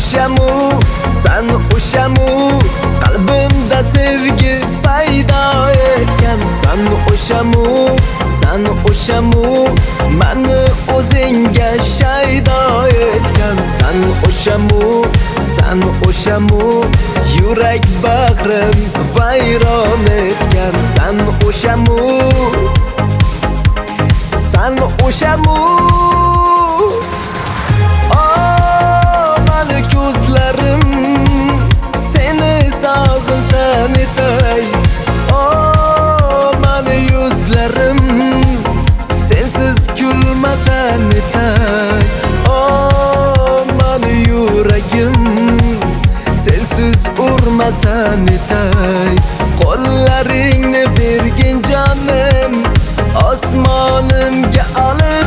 o'shamu, san o'shamu, qalbimda sevgi paydo etgan. San o'shamu, san o'shamu, meni o'zingga shaydo etgan. San o'shamu, san o'shamu, yurak bag'rim vayron etgan. San o'shamu, san o'shamu. Mani ko'zlarim seni sog'insan etay. Mani yuzlarim sensiz kulmasan etay. Mani yuragim sensiz urmasan etay. Qo'llaringni bergin jonim, osmonimga olib